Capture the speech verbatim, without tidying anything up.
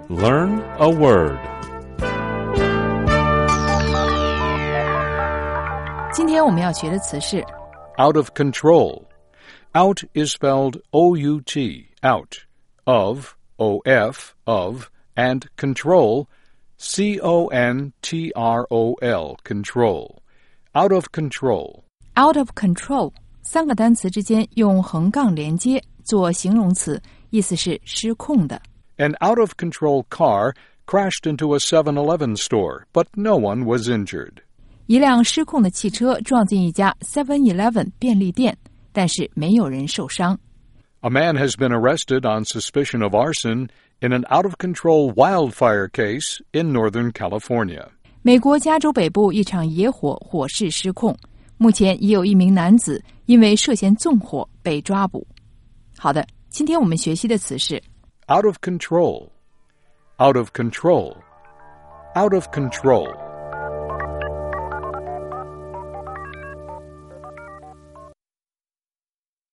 Learn a word. 今天我们要学的词是 Out of control. Out is spelled O U T, out. Of, O F, of, and control, C O N T R O L, control. Out of control. out of control 三个单词之间用横杠连接做形容词，意思是失控的。 An out-of-control car crashed into a seven eleven store, but no one was injured. 一辆失控的汽车撞进一家 seven eleven 便利店，但是没有人受伤。 A man has been arrested on suspicion of arson in an out-of-control wildfire case in Northern California. 美国加州北部一场野火火势失控，目前已有一名男子因为涉嫌纵火被抓捕。好的，今天我们学习的词是 Out of control. Out of control. Out of control.